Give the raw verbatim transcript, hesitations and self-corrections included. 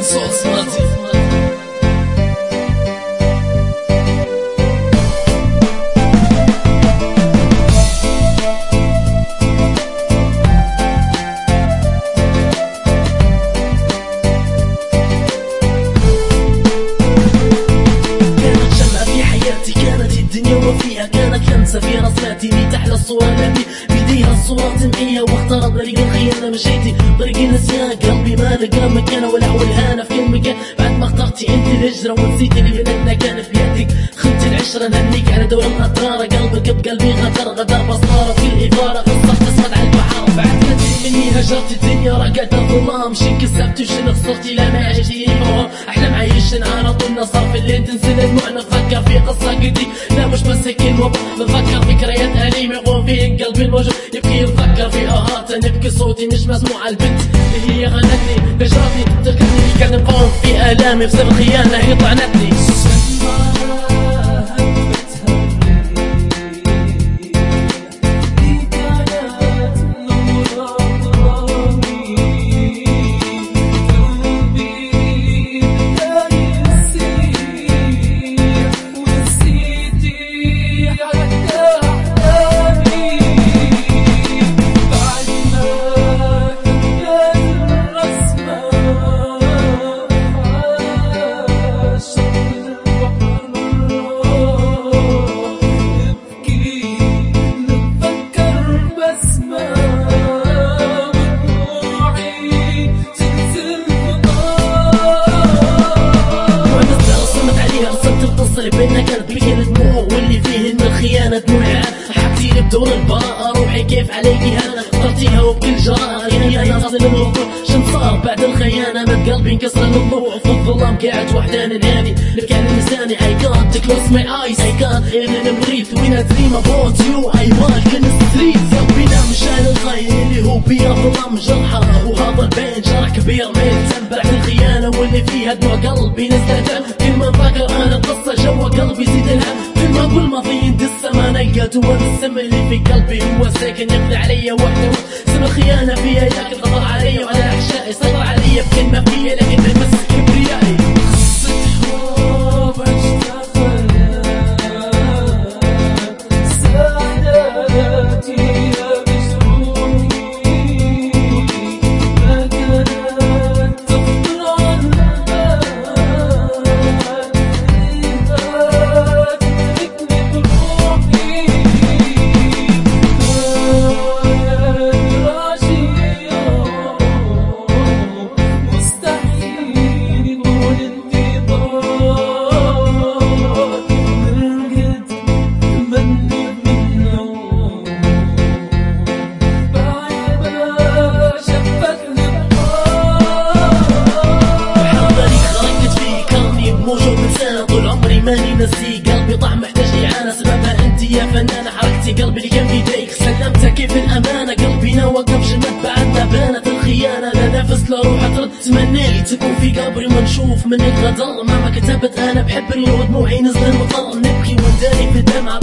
صوت صماتي. الدنيا وفيها كانت لمسة في رسماتي ميت أحلى الصور التي بيديها الصورة تمحيها، واختار طريق الخيانة مشيتي طريق النسيان، قلبي ما لقى مكانه ولا والهانة في كل مكان بعد ما اخترتي انت الهجرة ونسيتي اللي بيننا كان في يدك، خنتي العشرة نهنيك على دور الأطرار، قلبك بقلبي غدر غدر بصارة في الإثارة قصة تسقط على البحر، بعد ما تدري مني هجرت الدنيا رقدت الظلام، شن كسبت وشن خسرتي لا ما عشتي فوق أحلام عايشن على طول نصار في الليل تنسى دموع نفكر في قصة قدي، لا مش بس هيك الموضوع نفكر ذكريات أليمة يقوم فيهن قلبي الموجوع يبكي يتفكر في آهات نبكي صوتي مش مسموع البنت اللي هي غنتني هجرتني تركتني كان قوم في آلامي بسبب خيانة هي طعنتني. اللي بيننا قلبي الدموع واللي فيه ان الخيانة دموع حكيتيلي بدور البراءة روحي كيف عليكي انا اخترتيها وبكل جراءة يعني انا غاصل الموضوع شن صار بعد الخيانة مات قلبي انكسر الضوء في الظلام قاعد وحدان الهادي نبكي على لساني I can't close my eyes I can't even breathe when I dream about you I walk in the streets قلبي مشان الخاين اللي هو بيا ظلام جرحة وهذا البين جرح كبير ما يتم بعد الخيانة واللي فيها دموع قلبي نزلت كل ما فاكر انا القصة جوا قلبي زيد الهم كل ما اقول ماضي يندس ما نلقى هو السم اللي في قلبي هو ساكن يقضي عليا وحده سم الخيانة فيها لكن خطر عليا وعلى احشائي سيطر عليا بكلمة فيها لكن بمس كبريائي طول عمري ماني نسي قلبي طعم محتاج إعانة سببها انت يا فنانة حركتي قلبي اللي كان في يديك سلمتها كيف الأمانة قلبي وقف جمد بعدها بانت الخيانة لا نفس لا روح ترد تمنيت تكون في قبري ونشوف منك غدر مهما كتبت أنا بحبني ودموعي نزل المطر نبكي ونداري في الدمعة